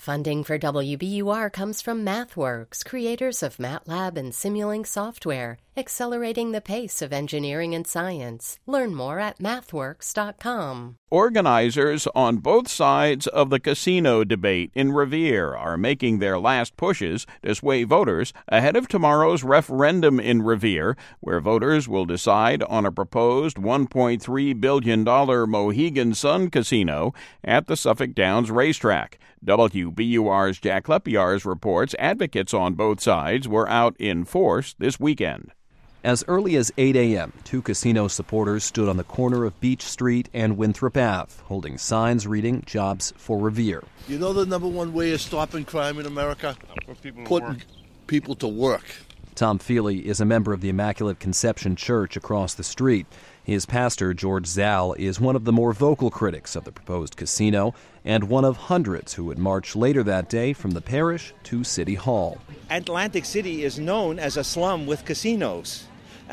Funding for WBUR comes from MathWorks, creators of MATLAB and Simulink software, accelerating the pace of engineering and science. Learn more at mathworks.com. Organizers on both sides of the casino debate in Revere are making their last pushes to sway voters ahead of tomorrow's referendum in Revere, where voters will decide on a proposed $1.3 billion Mohegan Sun casino at the Suffolk Downs racetrack. WBUR's Jack Lepiarz reports advocates on both sides were out in force this weekend. As early as 8 a.m., two casino supporters stood on the corner of Beach Street and Winthrop Ave, holding signs reading "Jobs for Revere." You know the number one way of stopping crime in America? Putting people to work. Tom Feely is a member of the Immaculate Conception Church across the street. His pastor, George Zal, is one of the more vocal critics of the proposed casino and one of hundreds who would march later that day from the parish to City Hall. Atlantic City is known as a slum with casinos.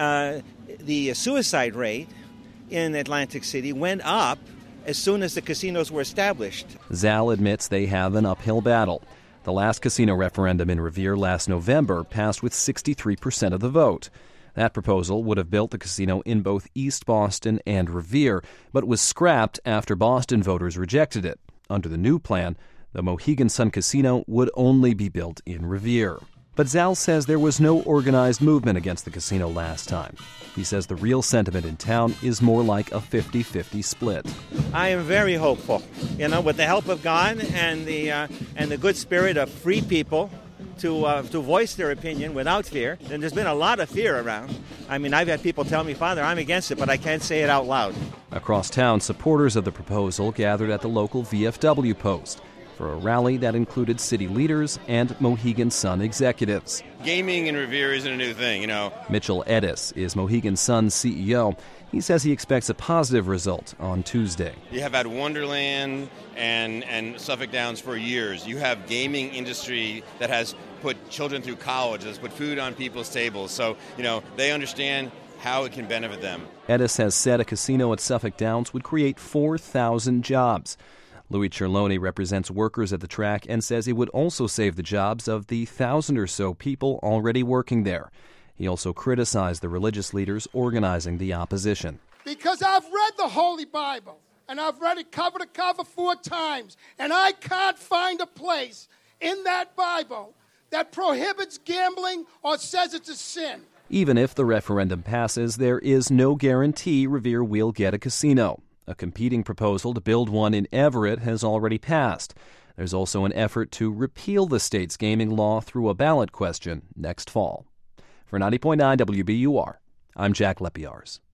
The suicide rate in Atlantic City went up as soon as the casinos were established. Zal admits they have an uphill battle. The last casino referendum in Revere last November passed with 63% of the vote. That proposal would have built the casino in both East Boston and Revere, but was scrapped after Boston voters rejected it. Under the new plan, the Mohegan Sun Casino would only be built in Revere. But Zal says there was no organized movement against the casino last time. He says the real sentiment in town is more like a 50-50 split. I am very hopeful, with the help of God and the good spirit of free people to voice their opinion without fear. And there's been a lot of fear around. I've had people tell me, Father, I'm against it, but I can't say it out loud. Across town, supporters of the proposal gathered at the local VFW post for a rally that included city leaders and Mohegan Sun executives. Gaming in Revere isn't a new thing, Mitchell Edis is Mohegan Sun's CEO. He says he expects a positive result on Tuesday. You have had Wonderland and Suffolk Downs for years. You have gaming industry that has put children through college, has put food on people's tables. So, they understand how it can benefit them. Edis has said a casino at Suffolk Downs would create 4,000 jobs. Louis Cerloni represents workers at the track and says it would also save the jobs of the 1,000 or so people already working there. He also criticized the religious leaders organizing the opposition. Because I've read the Holy Bible, and I've read it cover to cover 4 times, and I can't find a place in that Bible that prohibits gambling or says it's a sin. Even if the referendum passes, there is no guarantee Revere will get a casino. A competing proposal to build one in Everett has already passed. There's also an effort to repeal the state's gaming law through a ballot question next fall. For 90.9 WBUR, I'm Jack Lepiarz.